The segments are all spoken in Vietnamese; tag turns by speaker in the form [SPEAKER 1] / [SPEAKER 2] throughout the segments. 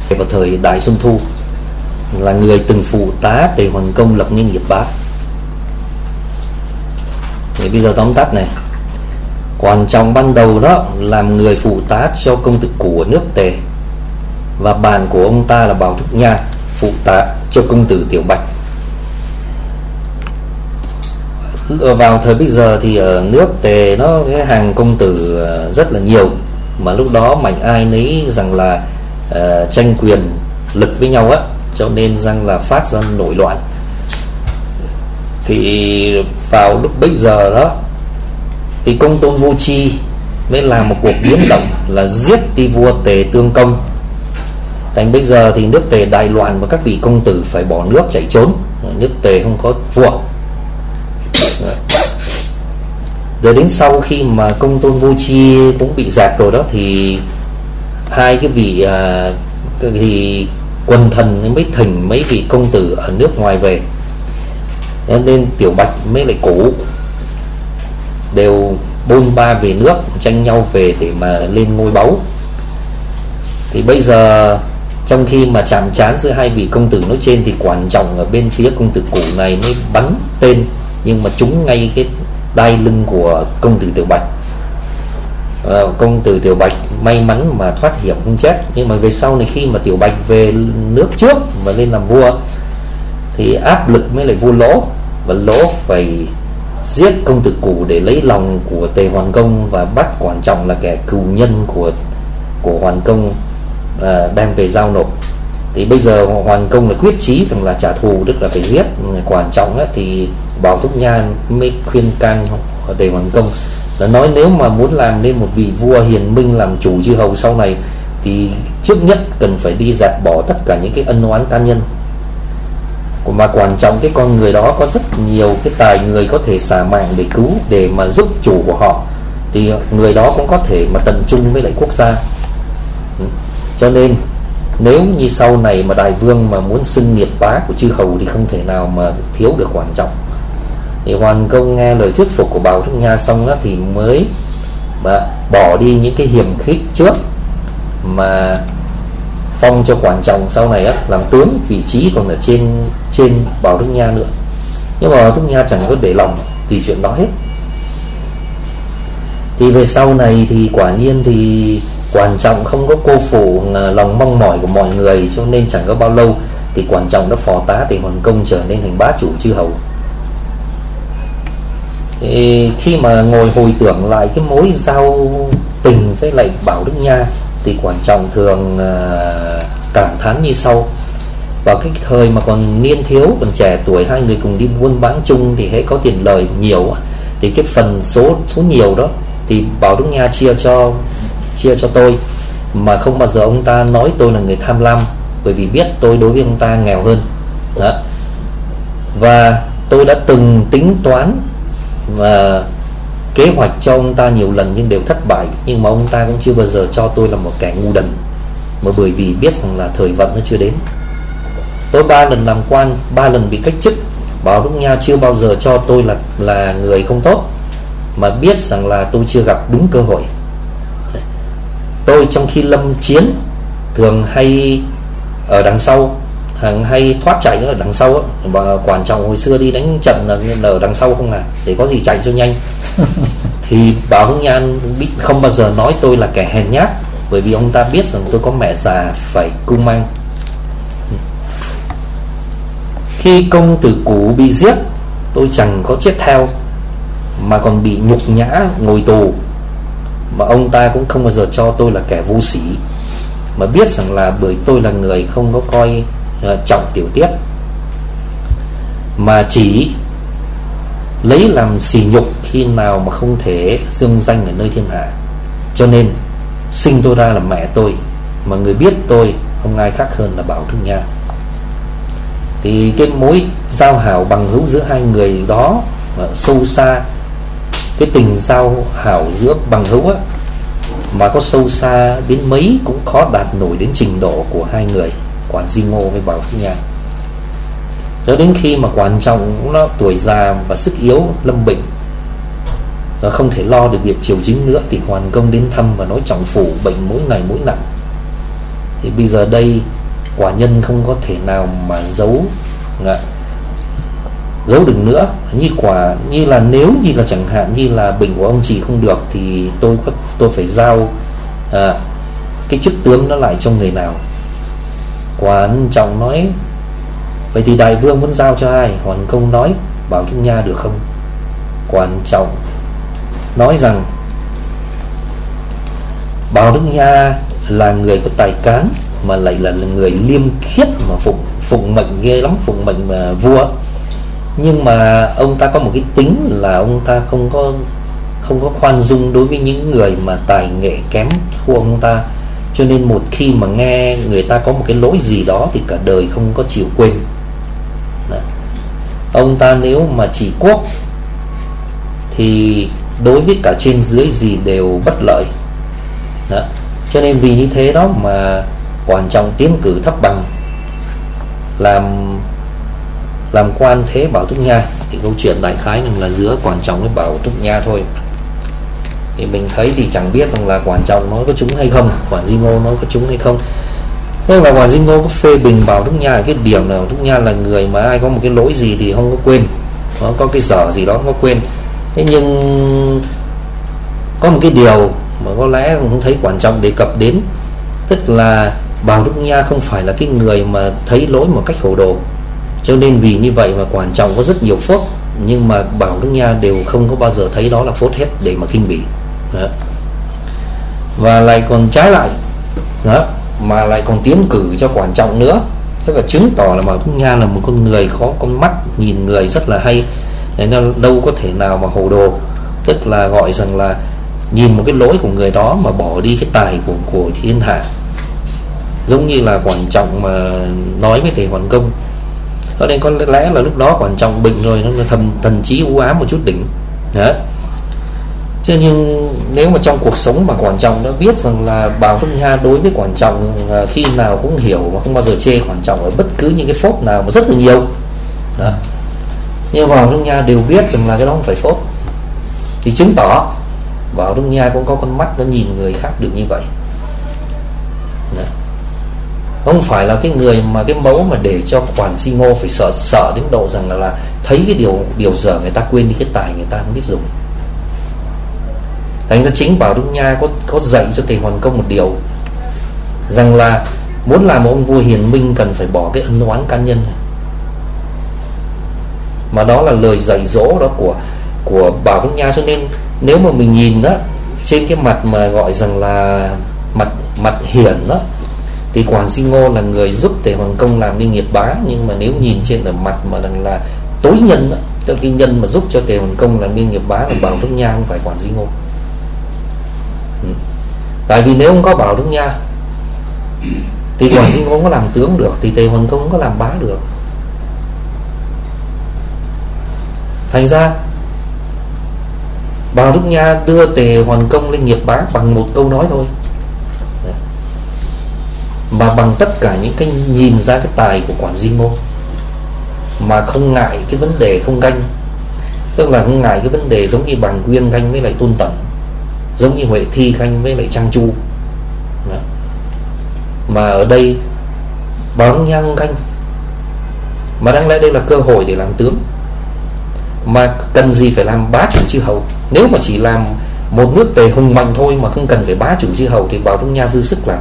[SPEAKER 1] vào thời Đại Xuân Thu, là người từng phụ tá Tề Hoàn Công lập nên nghiệp Bá. Thì bây giờ tóm tắt này, Quản Trọng ban đầu đó làm người phụ tá cho công tử Củ ở nước Tề, và bạn của ông ta là Bảo Thúc Nha phụ tá cho công tử Tiểu Bạch. Vào thời bây giờ thì ở nước Tề nó cái hàng công tử rất là nhiều, mà lúc đó mạnh ai nấy rằng là tranh quyền lực với nhau á, cho nên rằng là phát ra nổi loạn. Thì vào lúc bấy giờ đó thì Công Tôn Vô Chi mới làm một cuộc biến động là giết đi vua Tề Tương Công. Thành bây giờ thì nước Tề đại loạn và các vị công tử phải bỏ nước chạy trốn, nước Tề không có vua. Rồi đến sau khi mà Công Tôn Vô Chi cũng bị dẹp rồi đó, thì hai cái vị thì quần thần mới thỉnh mấy vị công tử ở nước ngoài về, nên Tiểu Bạch mới lại Củ đều bôn ba về nước, tranh nhau về để mà lên ngôi báu. Thì bây giờ trong khi mà chạm trán giữa hai vị công tử nói trên, thì Quản Trọng ở bên phía công tử Củ này mới bắn tên, nhưng mà trúng ngay cái đai lưng của công tử Tiểu Bạch. Công tử Tiểu Bạch may mắn mà thoát hiểm không chết. Nhưng mà về sau này khi mà Tiểu Bạch về nước trước mà lên làm vua, thì áp lực mới lại vua Lỗ, và Lỗ phải giết công tử Củ để lấy lòng của Tề Hoàn Công, và bắt Quản Trọng là kẻ cừu nhân của Hoàn Công đem về giao nộp. Thì bây giờ Hoàn Công là quyết chí rằng là trả thù, tức là phải giết Quản Trọng ấy. Thì Bảo Thúc Nha mới khuyên can Tề Hoàn Công là nói nếu mà muốn làm nên một vị vua hiền minh làm chủ chư hầu sau này, thì trước nhất cần phải đi dẹp bỏ tất cả những cái ân oán can nhân. Mà Quản Trọng cái con người đó có rất nhiều cái tài người có thể xả mạng để cứu, để mà giúp chủ của họ, thì người đó cũng có thể mà tận trung với lại quốc gia. Cho nên nếu như sau này mà đại vương mà muốn xưng nghiệp bá của chư hầu thì không thể nào mà thiếu được Quản Trọng. Thì Hoàn Công nghe lời thuyết phục của Bảo Thúc Nha xong đó, thì mới bỏ đi những cái hiềm khích trước, mà phong cho Quản Trọng sau này á, làm tướng, vị trí còn ở trên Bảo Thúc Nha nữa. Nhưng mà Bảo Thúc Nha chẳng có để lòng gì chuyện đó hết. Thì về sau này thì quả nhiên thì Quản Trọng không có cô phụ lòng mong mỏi của mọi người, cho nên chẳng có bao lâu thì Quản Trọng đã phò tá Tề Hoàn Công trở nên thành bá chủ chư hầu. Thì khi mà ngồi hồi tưởng lại cái mối giao tình với lại Bảo Đức Nha, thì Quản Trọng thường cảm thán như sau: vào cái thời mà còn niên thiếu, còn trẻ tuổi, hai người cùng đi buôn bán chung, thì hễ có tiền lời nhiều thì cái phần số nhiều đó thì Bảo Đức Nha chia cho tôi, mà không bao giờ ông ta nói tôi là người tham lam, bởi vì biết tôi đối với ông ta nghèo hơn đó. Và tôi đã từng tính toán và kế hoạch cho ông ta nhiều lần nhưng đều thất bại, nhưng mà ông ta cũng chưa bao giờ cho tôi là một kẻ ngu đần, mà bởi vì biết rằng là thời vận nó chưa đến. Tôi 3 lần làm quan, 3 lần bị cách chức, Bảo Đức Nha chưa bao giờ cho tôi là người không tốt, mà biết rằng là tôi chưa gặp đúng cơ hội. Tôi trong khi lâm chiến thường hay ở đằng sau, hay thoát chạy ở đằng sau, và Quản Trọng hồi xưa đi đánh trận là ở đằng sau không à, để có gì chạy cho nhanh. Thì Bảo Đức Nha không bao giờ nói tôi là kẻ hèn nhát, bởi vì ông ta biết rằng tôi có mẹ già phải cưu mang. Khi công tử Củ bị giết, tôi chẳng có chết theo, mà còn bị nhục nhã ngồi tù, mà ông ta cũng không bao giờ cho tôi là kẻ vô sĩ, mà biết rằng là bởi tôi là người không có coi trọng tiểu tiết, mà chỉ lấy làm sỉ nhục khi nào mà không thể dương danh ở nơi thiên hạ. Cho nên sinh tôi ra là mẹ tôi, mà người biết tôi không ai khác hơn là Bảo Đức Nha. Thì cái mối giao hảo bằng hữu giữa hai người đó sâu xa, cái tình giao hảo giữa bằng hữu á, mà có sâu xa đến mấy cũng khó đạt nổi đến trình độ của hai người, Quản Di Ngô với Bảo Đức Nha. Cho đến khi mà Quản Trọng nó tuổi già và sức yếu, lâm bệnh, không thể lo được việc triều chính nữa, thì Hoàn Công đến thăm và nói trọng phủ bệnh mỗi ngày mỗi nặng. Thì bây giờ đây quả nhân không có thể nào mà giấu được nữa. Như là nếu như là chẳng hạn như là bệnh của ông chị không được thì tôi phải giao cái chức tướng nó lại cho người nào. Quản Trọng nói vậy thì đại vương muốn giao cho ai? Hoàn Công nói Bảo Đức Nha được không? Quản Trọng nói rằng Bảo Đức Nha là người có tài cán, mà lại là người liêm khiết, mà phụng mệnh ghê lắm, phụng mệnh mà vua. Nhưng mà ông ta có một cái tính là ông ta không có khoan dung đối với những người mà tài nghệ kém thua ông ta. Cho nên một khi mà nghe người ta có một cái lỗi gì đó thì cả đời không có chịu quên. Đó. Ông ta nếu mà trị quốc thì đối với cả trên dưới gì đều bất lợi. Đó. Cho nên vì như thế đó mà Quản Trọng tiến cử Thấp Bằng làm quan thế Bảo Đức Nha. Thì câu chuyện đại khái là giữa Quản Trọng với Bảo Đức Nha thôi. Thì mình thấy thì chẳng biết rằng là Quản Trọng nói có trúng hay không, Quản Di Ngô nói có trúng hay không. Nhưng mà Quản Di Ngô có phê bình Bảo Đức Nha ở cái điểm nào Đức Nha là người mà ai có một cái lỗi gì thì không có quên, nó có cái dở gì đó không có quên. Thế nhưng có một cái điều mà có lẽ không thấy Quản Trọng đề cập đến, tức là Bảo Đức Nha không phải là cái người mà thấy lỗi một cách hồ đồ. Cho nên vì như vậy mà Quản Trọng có rất nhiều phốt, nhưng mà Bảo Đức Nha đều không có bao giờ thấy đó là phốt hết để mà khinh bỉ. Đó. Và lại còn trái lại đó, mà lại còn tiến cử cho Quản Trọng nữa, tức là chứng tỏ là Bảo Đức Nha là một con người có con mắt nhìn người rất là hay, nên đâu có thể nào mà hồ đồ. Tức là gọi rằng là nhìn một cái lỗi của người đó mà bỏ đi cái tài của thiên hạ. Giống như là Quản Trọng mà nói với Tề Hoàn Công. Cho nên có lẽ là lúc đó Quản Trọng bệnh rồi, nó thần trí u ám một chút đỉnh. Đó. Chứ nhưng nếu mà trong cuộc sống mà Quản Trọng đã biết rằng là Bảo Đức Nha đối với Quản Trọng khi nào cũng hiểu và không bao giờ chê Quản Trọng ở bất cứ những cái phốt nào mà rất là nhiều. Đó. Nhưng Bảo Đức Nha đều biết rằng là cái đó không phải phốt, thì chứng tỏ Bảo Đức Nha cũng có con mắt nó nhìn người khác được như vậy. Đó. Không phải là cái người mà cái mẫu mà để cho Quản Di Ngô phải sợ đến độ rằng là thấy cái điều dở người ta quên đi cái tài người ta không biết dùng. Thành ra chính Bảo Đức Nha có dạy cho Tề Hoàn Công một điều, rằng là muốn làm một ông vua hiền minh cần phải bỏ cái ân oán cá nhân. Mà đó là lời dạy dỗ đó của Bảo Đức Nha. Cho nên nếu mà mình nhìn đó trên cái mặt mà gọi rằng là mặt hiển đó, thì Quản Di Ngô là người giúp Tề Hoàn Công làm nên nghiệp bá. Nhưng mà nếu nhìn trên ở mặt mà là tối nhân đó, tức là cái nhân mà giúp cho Tề Hoàn Công làm nên nghiệp bá là Bảo Đức Nha, không phải Quản Di Ngô. Tại vì nếu không có Bảo Đức Nha thì Quản Di Ngô không có làm tướng được, thì Tề Hoàn Công không có làm bá được. Thành ra Bảo Đức Nha đưa Tề Hoàn Công lên nghiệp bá bằng một câu nói thôi, mà bằng tất cả những cái nhìn ra cái tài của Quản Di Ngô, mà không ngại cái vấn đề không ganh. Tức là không ngại cái vấn đề giống như Bằng Quyên ganh với lại Tôn Tẩn, giống như Huệ Thi ganh với lại Trang Chu. Đó. Mà ở đây Bảo Đức Nha không ganh, mà đáng lẽ đây là cơ hội để làm tướng, mà cần gì phải làm bá chủ chư hầu. Nếu mà chỉ làm một nước Tề hùng mạnh thôi mà không cần phải bá chủ chư hầu thì Bảo Đức Nha dư sức làm.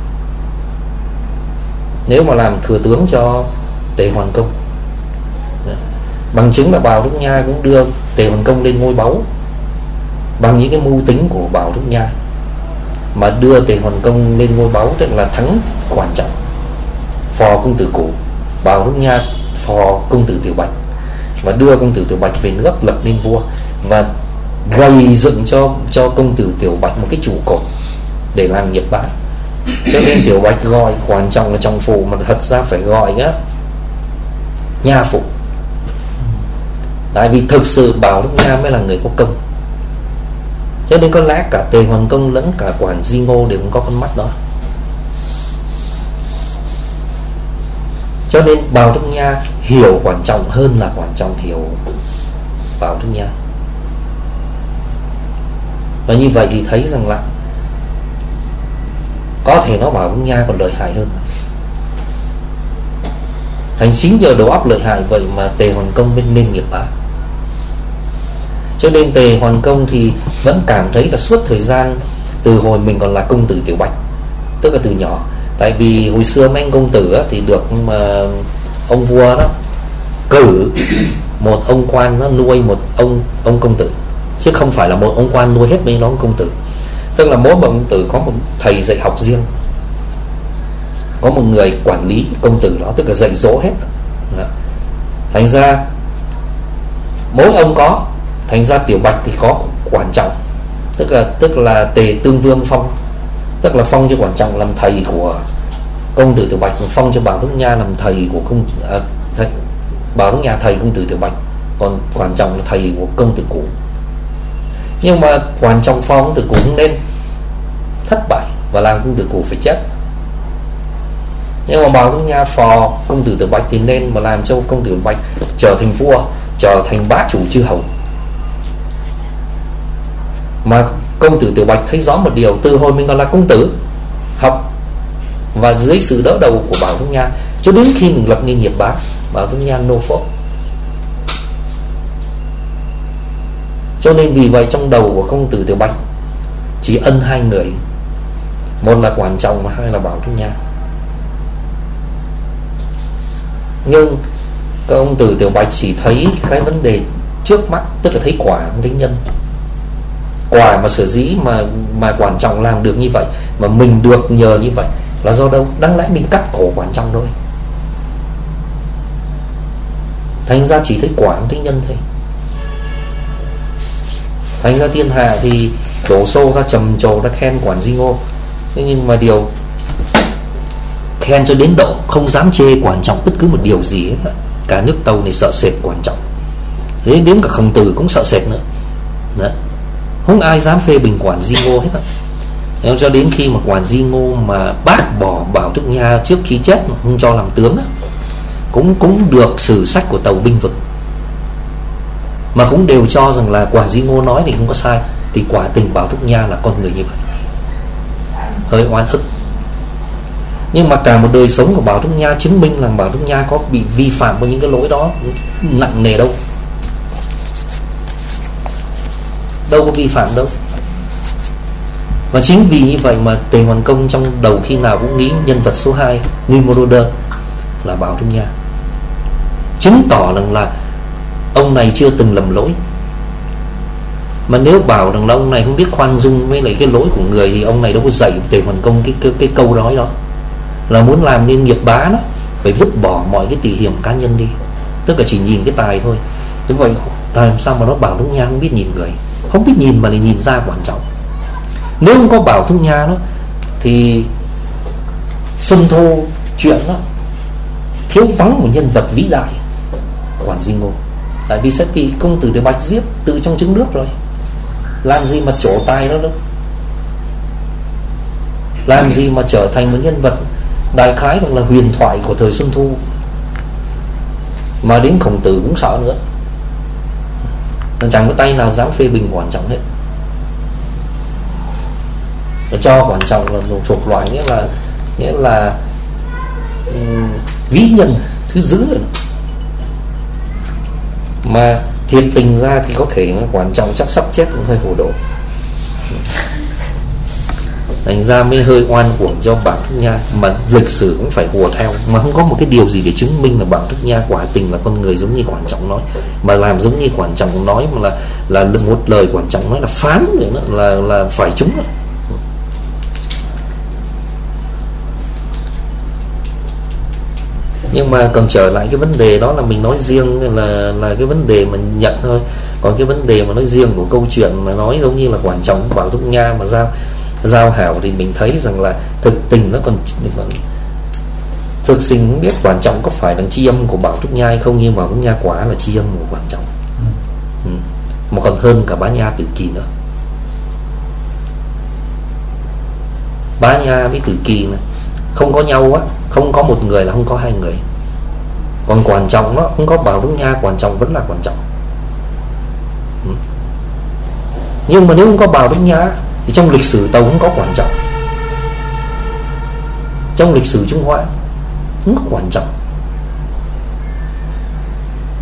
[SPEAKER 1] Nếu mà làm thừa tướng cho Tề Hoàn Công, bằng chứng là Bảo Đức Nha cũng đưa Tề Hoàn Công lên ngôi báu bằng những cái mưu tính của Bảo Đức Nha, mà đưa Tề Hoàn Công lên ngôi báu, tức là thắng Quản Trọng, phò công tử Cổ, Bảo Đức Nha phò công tử Tiểu Bạch, và đưa công tử Tiểu Bạch về nước lập nên vua, và gầy dựng cho công tử Tiểu Bạch một cái trụ cột để làm nghiệp bá. Cho nên Tiểu Bạch gọi Quản Trọng là trọng phụ, mà thật ra phải gọi á nha phụ. Tại vì thực sự Bảo Đức Nha mới là người có công. Cho nên có lẽ cả Tề Hoàn Công lẫn cả Quản Di Ngô đều không có con mắt đó. Cho nên Bảo Đức Nha hiểu Quản Trọng hơn là Quản Trọng hiểu Bảo Đức Nha. Và như vậy thì thấy rằng là có thể nó Bảo Đức Nha còn lợi hại hơn. Thành chính nhờ đầu óc lợi hại vậy mà Tề Hoàn Công mới nên nghiệp bá. Cho nên Tề Hoàn Công thì vẫn cảm thấy là suốt thời gian từ hồi mình còn là công tử Tiểu Bạch, tức là từ nhỏ. Tại vì hồi xưa mấy anh công tử á, thì được ông vua đó cử một ông quan nó nuôi một ông công tử, chứ không phải là một ông quan nuôi hết mấy nó công tử. Tức là mỗi một công tử có một thầy dạy học riêng, có một người quản lý công tử đó, tức là dạy dỗ hết đó. Thành ra mỗi ông có, thành ra Tiểu Bạch thì có Quản Trọng, tức là Tề Tương Vương phong, tức là phong cho Quản Trọng làm thầy của công tử Tiểu Bạch, phong cho Bảo Đức Nha làm thầy của Bảo Đức Nha thầy công tử Tiểu Bạch, còn Quản Trọng là thầy của công tử Cũ. Nhưng mà Quản Trọng phong công tử Cũ không nên, thất bại và làm công tử Cũ phải chết. Nhưng mà Bảo Đức Nha phò công tử Tiểu Bạch thì nên, mà làm cho công tử Tiểu Bạch trở thành vua, trở thành bá chủ chư hầu. Mà công tử Tiểu Bạch thấy rõ một điều, từ hồi mình còn là công tử học và dưới sự đỡ đầu của Bảo Đức Nha, cho đến khi mình lập nên nghiệp bá, Bảo Đức Nha nô phốt. Cho nên vì vậy trong đầu của công tử Tiểu Bạch chỉ ân hai người, một là Quản Trọng và hai là Bảo Đức Nha. Nhưng công tử Tiểu Bạch chỉ thấy cái vấn đề trước mắt, tức là thấy quả không thấy nhân. Quả mà sở dĩ mà Quản Trọng làm được như vậy, mà mình được nhờ như vậy là do đâu? Đáng lẽ mình cắt cổ Quản Trọng thôi. Thành ra chỉ thấy quả không thấy nhân thôi. Thành ra thiên hạ thì đổ xô ra trầm trồ ra khen Quản Di Ngô. Thế nhưng mà điều khen cho đến độ không dám chê Quản Trọng bất cứ một điều gì hết. Cả nước Tàu này sợ sệt Quản Trọng, thế đến cả Khổng Tử cũng sợ sệt nữa. Đấy. Không ai dám phê bình Quản Di Ngô hết. Cho đến khi mà Quản Di Ngô mà bác bỏ Bảo Đức Nha trước khi chết, không cho làm tướng đó, cũng được sử sách của Tàu binh vực, mà cũng đều cho rằng là Quản Di Ngô nói thì không có sai. Thì quả tình Bảo Đức Nha là con người như vậy, hơi oan ức. Nhưng mà cả một đời sống của Bảo Đức Nha chứng minh là Bảo Đức Nha có bị vi phạm với những cái lỗi đó nặng nề đâu. Đâu có vi phạm đâu. Và chính vì như vậy mà Tề Hoàn Công trong đầu khi nào cũng nghĩ nhân vật số 2 Nimrod là Bảo Đức Nha, chứng tỏ rằng là ông này chưa từng lầm lỗi. Mà nếu bảo rằng là ông này không biết khoan dung với lại cái lỗi của người, thì ông này đâu có dạy Tề Hoàn Công cái câu nói đó, là muốn làm nên nghiệp bá đó phải vứt bỏ mọi cái tỉ hiểm cá nhân đi, tức là chỉ nhìn cái tài thôi. Thế vậy tài làm sao mà nó Bảo Đức Nha không biết nhìn người, không biết nhìn mà lại nhìn ra Quản Trọng. Nếu không có Bảo Đức Nha đó thì Xuân Thô chuyện đó thiếu vắng một nhân vật vĩ đại Quản Di Ngô. Tại vì sẽ bị công tử Tiểu Bạch giết từ trong trứng nước rồi, làm gì mà trổ tài đó đâu, làm gì mà trở thành một nhân vật đại khái cũng là huyền thoại của thời Xuân Thu, mà đến Khổng Tử cũng sợ nữa. Chẳng có tay nào dám phê bình Quản Trọng hết. Và cho Quản Trọng là thuộc loại nghĩa là vĩ nhân thứ dữ rồi. Mà thiệt tình ra thì có thể Quản Trọng chắc sắp chết cũng hơi hồ đồ, thành ra mới hơi oan uổng cho Bảo Đức Nha. Mà lịch sử cũng phải hùa theo, mà không có một cái điều gì để chứng minh là Bảo Đức Nha quả tình là con người giống như Quản Trọng nói, mà làm giống như Quản Trọng nói, mà là một lời Quản Trọng nói là phán rồi đó, là phải trúng rồi. Nhưng mà còn trở lại cái vấn đề đó là mình nói riêng là cái vấn đề mình nhận thôi. Còn cái vấn đề mà nói riêng của câu chuyện mà nói giống như là Quản Trọng Bảo Đức Nha mà giao hảo, thì mình thấy rằng là thực tình nó còn thực tình không biết Quản Trọng có phải là tri âm của Bảo Đức Nha hay không, nhưng Bảo Đức Nha quả là tri âm của Quản Trọng. Mà còn hơn cả Bá Nha Tử Kỳ nữa. Bá Nha với Tử Kỳ này không có nhau á, không có một người là không có hai người. Còn Quản Trọng nó không có Bảo Đức Nha, Quản Trọng vẫn là Quản Trọng. Nhưng mà nếu không có Bảo Đức Nha thì trong lịch sử Tàu không có Quản Trọng, trong lịch sử Trung Hoa không có Quản Trọng.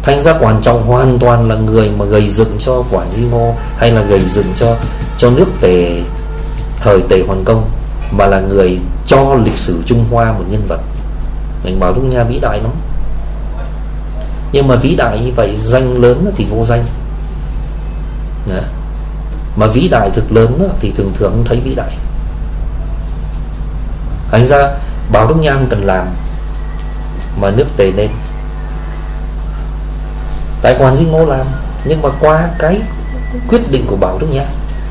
[SPEAKER 1] Thành ra Quản Trọng hoàn toàn là người mà gầy dựng cho Quản Di Ngô, hay là gầy dựng cho nước Tề thời Tề Hoàn Công, mà là người cho lịch sử Trung Hoa một nhân vật. Mình Bảo Trúc Nha vĩ đại lắm, nhưng mà vĩ đại như vậy danh lớn thì vô danh. Đấy. Mà vĩ đại thực lớn thì thường thường không thấy vĩ đại. Thành ra Bảo Trúc Nha không cần làm mà nước Tề nên. Tại Quản Di Ngô làm, nhưng mà qua cái quyết định của Bảo Trúc Nha.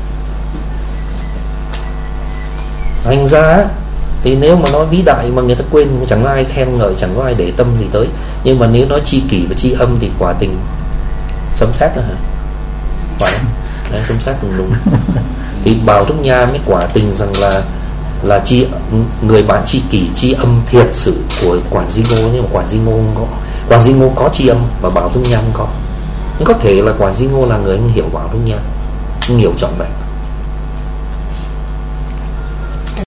[SPEAKER 1] Thành ra thì nếu mà nói vĩ đại mà người ta quên, chẳng có ai khen ngợi, chẳng có ai để tâm gì tới. Nhưng mà nếu nói tri kỷ và tri âm thì quả tình xâm sát rồi hả? Phải đấy, xâm sát đúng. Thì Bảo Trúc Nha mới quả tình rằng là người bạn tri kỷ tri âm thiệt sự của Quản Di Ngô. Nhưng mà Quản Di Ngô không có. Quản Di Ngô có tri âm và Bảo Trúc Nha không có. Nhưng có thể là Quản Di Ngô là người không hiểu Bảo Trúc Nha, không hiểu trọn vẹn.